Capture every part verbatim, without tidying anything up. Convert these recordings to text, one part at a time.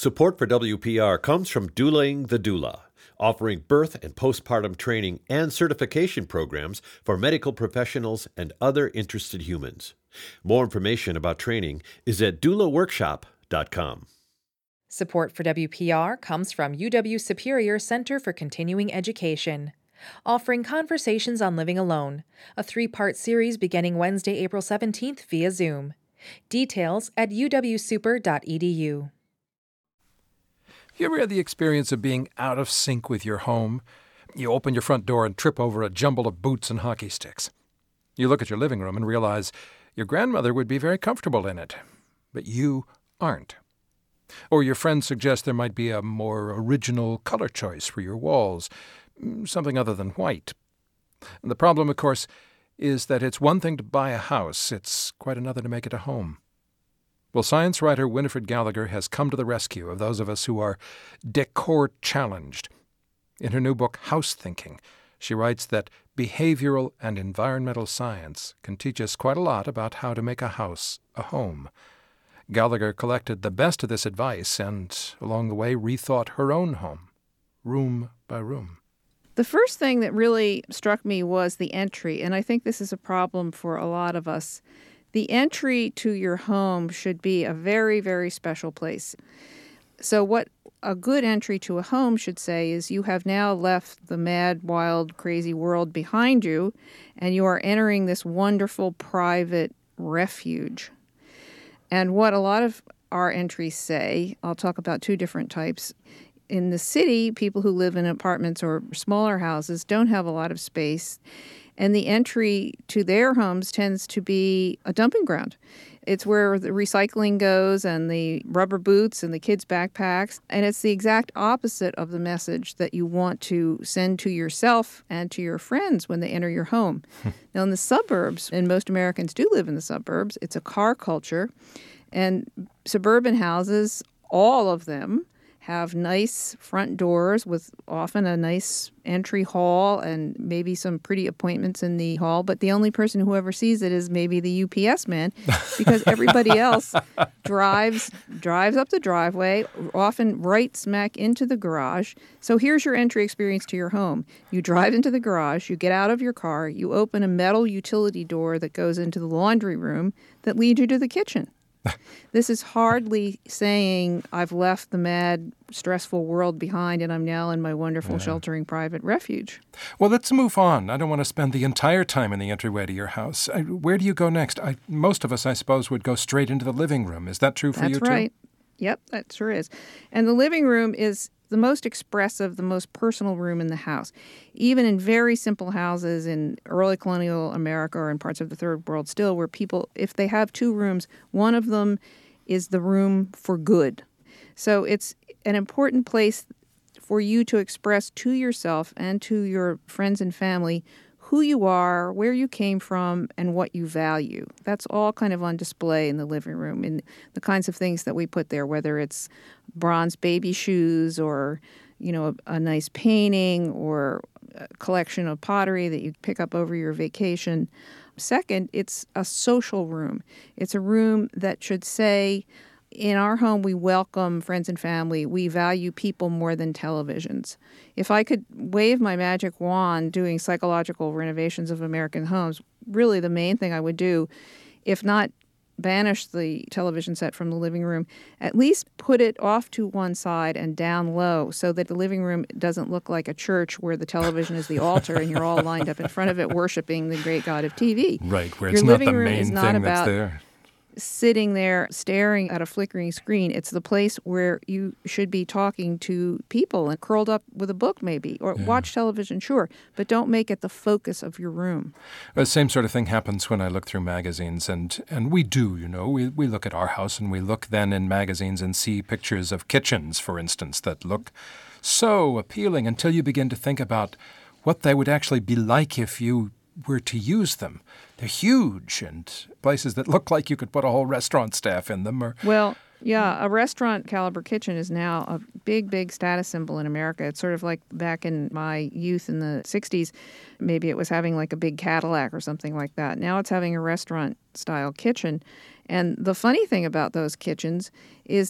Support for W P R comes from Doulaing the Doula, offering birth and postpartum training and certification programs for medical professionals and other interested humans. More information about training is at doula workshop dot com. Support for W P R comes from U W Superior Center for Continuing Education, offering Conversations on Living Alone, a three-part series beginning Wednesday, April seventeenth via Zoom. Details at u w super dot e d u. You ever had the experience of being out of sync with your home? You open your front door and trip over a jumble of boots and hockey sticks. You look at your living room and realize your grandmother would be very comfortable in it, but you aren't. Or your friends suggest there might be a more original color choice for your walls, something other than white. And the problem, of course, is that it's one thing to buy a house, it's quite another to make it a home. Well, science writer Winifred Gallagher has come to the rescue of those of us who are decor-challenged. In her new book, House Thinking, she writes that behavioral and environmental science can teach us quite a lot about how to make a house a home. Gallagher collected the best of this advice and, along the way, rethought her own home, room by room. The first thing that really struck me was the entry, and I think this is a problem for a lot of us. The entry to your home should be a very, very special place. So what a good entry to a home should say is you have now left the mad, wild, crazy world behind you, and you are entering this wonderful private refuge. And what a lot of our entries say, I'll talk about two different types. In the city, people who live in apartments or smaller houses don't have a lot of space. And the entry to their homes tends to be a dumping ground. It's where the recycling goes and the rubber boots and the kids' backpacks. And it's the exact opposite of the message that you want to send to yourself and to your friends when they enter your home. Now, in the suburbs, and most Americans do live in the suburbs, it's a car culture. And suburban houses, all of them, have nice front doors with often a nice entry hall and maybe some pretty appointments in the hall. But the only person who ever sees it is maybe the U P S man, because everybody else drives drives up the driveway, often right smack into the garage. So here's your entry experience to your home. You drive into the garage, you get out of your car, you open a metal utility door that goes into the laundry room that leads you to the kitchen. This is hardly saying I've left the mad, stressful world behind and I'm now in my wonderful, yeah. sheltering private refuge. Well, let's move on. I don't want to spend the entire time in the entryway to your house. I, where do you go next? I, most of us, I suppose, would go straight into the living room. Is that true for That's you, too? That's right. Yep, that sure is. And the living room is the most expressive, the most personal room in the house. Even in very simple houses in early colonial America or in parts of the third world still, where people, if they have two rooms, one of them is the room for good. So it's an important place for you to express to yourself and to your friends and family who you are, where you came from, and what you value. That's all kind of on display in the living room, in the kinds of things that we put there, whether it's bronze baby shoes or, you know, a, a nice painting or a collection of pottery that you pick up over your vacation. Second, it's a social room. It's a room that should say, in our home, we welcome friends and family. We value people more than televisions. If I could wave my magic wand doing psychological renovations of American homes, really the main thing I would do, if not banish the television set from the living room, at least put it off to one side and down low so that the living room doesn't look like a church where the television is the altar and you're all lined up in front of it worshiping the great God of T V. Right, where Your it's not living the room main is not thing about that's there. Sitting there staring at a flickering screen. It's the place where you should be talking to people and curled up with a book maybe, or yeah. watch television, sure, but don't make it the focus of your room. The same sort of thing happens when I look through magazines, and, and we do, you know, we, we look at our house and we look then in magazines and see pictures of kitchens, for instance, that look so appealing until you begin to think about what they would actually be like if you were to use them. They're huge and places that look like you could put a whole restaurant staff in them. Or Well, yeah, a restaurant caliber kitchen is now a big, big status symbol in America. It's sort of like back in my youth in the sixties, maybe it was having like a big Cadillac or something like that. Now it's having a restaurant-style kitchen. And the funny thing about those kitchens is that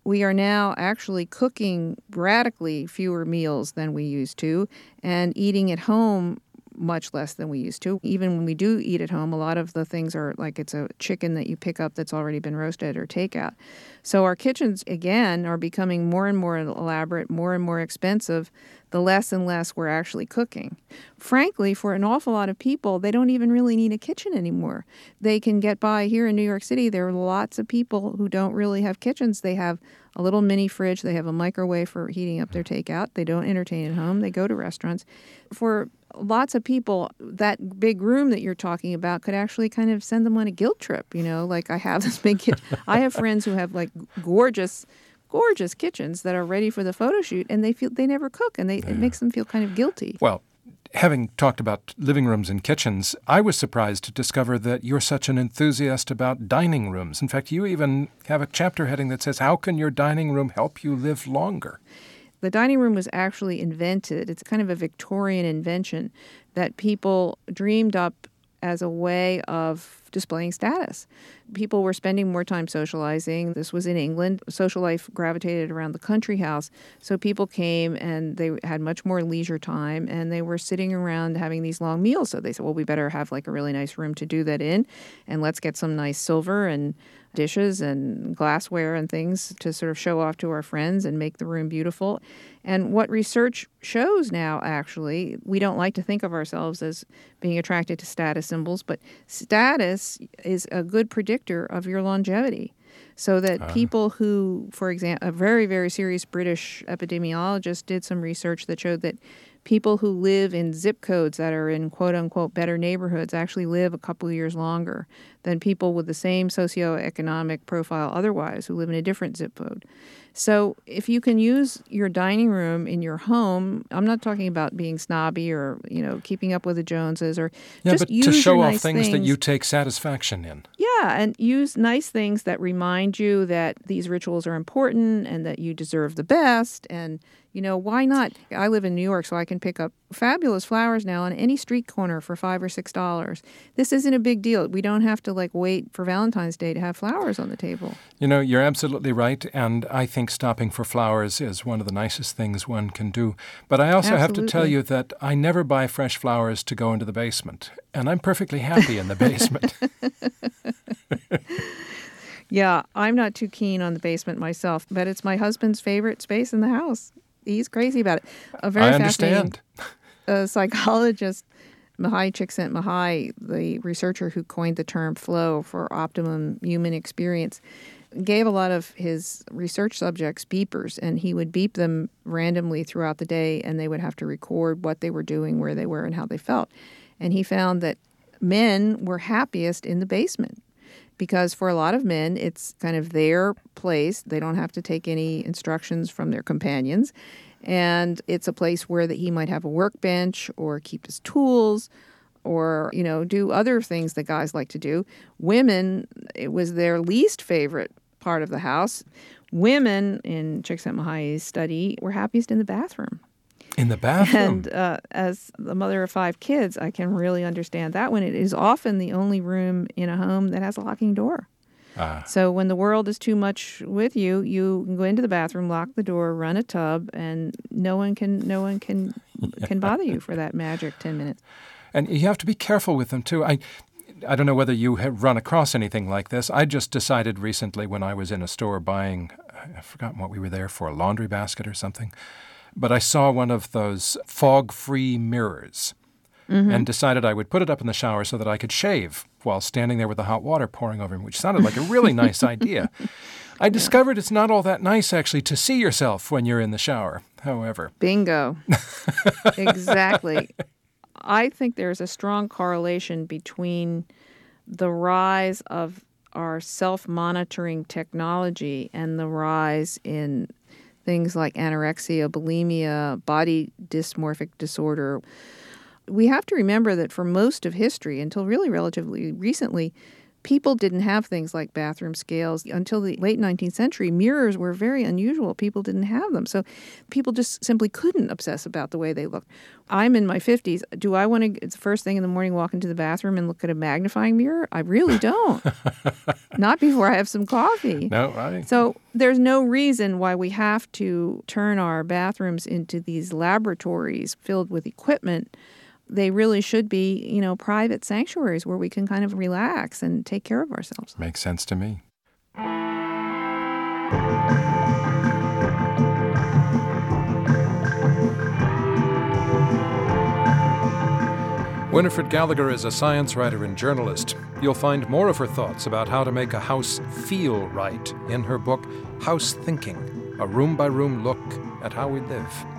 we are now actually cooking radically fewer meals than we used to and eating at home much less than we used to. Even when we do eat at home, a lot of the things are like it's a chicken that you pick up that's already been roasted or takeout. So our kitchens, again, are becoming more and more elaborate, more and more expensive, the less and less we're actually cooking. Frankly, for an awful lot of people, they don't even really need a kitchen anymore. They can get by here in New York City. There are lots of people who don't really have kitchens. They have a little mini fridge. They have a microwave for heating up their takeout. They don't entertain at home. They go to restaurants. For lots of people, that big room that you're talking about could actually kind of send them on a guilt trip. You know, like I have this big kitchen. I have friends who have like gorgeous, gorgeous kitchens that are ready for the photo shoot, and they feel they never cook, and they yeah. it makes them feel kind of guilty. Well, having talked about living rooms and kitchens, I was surprised to discover that you're such an enthusiast about dining rooms. In fact, you even have a chapter heading that says, "How can your dining room help you live longer?" The dining room was actually invented. It's kind of a Victorian invention that people dreamed up as a way of displaying status. People were spending more time socializing. This was in England. Social life gravitated around the country house. So people came and they had much more leisure time, and they were sitting around having these long meals. So they said, well, we better have like a really nice room to do that in, and let's get some nice silver and dishes and glassware and things to sort of show off to our friends and make the room beautiful. And what research shows now, actually, we don't like to think of ourselves as being attracted to status symbols, but status is a good predictor of your longevity. So that uh. people who, for example, a very, very serious British epidemiologist did some research that showed that people who live in zip codes that are in quote-unquote better neighborhoods actually live a couple of years longer than people with the same socioeconomic profile otherwise who live in a different zip code. So if you can use your dining room in your home, I'm not talking about being snobby or, you know, keeping up with the Joneses or yeah, just but use to show your off nice things, things that you take satisfaction in. Yeah, and use nice things that remind you that these rituals are important and that you deserve the best. And, you know, why not? I live in New York, so I can pick up fabulous flowers now on any street corner for five or six dollars. This isn't a big deal. We don't have to like wait for Valentine's Day to have flowers on the table. You know, you're absolutely right, and I think stopping for flowers is one of the nicest things one can do. But I also Absolutely. have to tell you that I never buy fresh flowers to go into the basement, and I'm perfectly happy in the basement. Yeah, I'm not too keen on the basement myself, but it's my husband's favorite space in the house. He's crazy about it. A very I understand. A psychologist, Mihai Csikszentmihalyi, the researcher who coined the term flow for optimum human experience, gave a lot of his research subjects beepers, and he would beep them randomly throughout the day, and they would have to record what they were doing, where they were, and how they felt. And he found that men were happiest in the basement. Because for a lot of men, it's kind of their place. They don't have to take any instructions from their companions. And it's a place where that he might have a workbench or keep his tools or, you know, do other things that guys like to do. Women, it was their least favorite part of the house. Women, in Csikszentmihalyi's study, were happiest in the bathroom. In the bathroom? And uh, as the mother of five kids, I can really understand that one. It is often the only room in a home that has a locking door. Ah. So when the world is too much with you, you can go into the bathroom, lock the door, run a tub, and no one can no one can can bother you for that magic ten minutes. And you have to be careful with them too. I I don't know whether you have run across anything like this. I just decided recently when I was in a store buying, I've forgotten what we were there for, a laundry basket or something. But I saw one of those fog-free mirrors mm-hmm. and decided I would put it up in the shower so that I could shave while standing there with the hot water pouring over me, which sounded like a really nice idea. I discovered it's not all that nice, actually, to see yourself when you're in the shower, however. Bingo. Exactly. I think there's a strong correlation between the rise of our self-monitoring technology and the rise in things like anorexia, bulimia, body dysmorphic disorder. We have to remember that for most of history, until really relatively recently, People didn't have things like bathroom scales. Until the late nineteenth century, mirrors were very unusual. People didn't have them. So people just simply couldn't obsess about the way they looked. I'm in my fifties. Do I want to, it's the first thing in the morning, walk into the bathroom and look at a magnifying mirror? I really don't. Not before I have some coffee. No, I... So there's no reason why we have to turn our bathrooms into these laboratories filled with equipment. They really should be, you know, private sanctuaries where we can kind of relax and take care of ourselves. Makes sense to me. Winifred Gallagher is a science writer and journalist. You'll find more of her thoughts about how to make a house feel right in her book, House Thinking, a room-by-room look at how we live.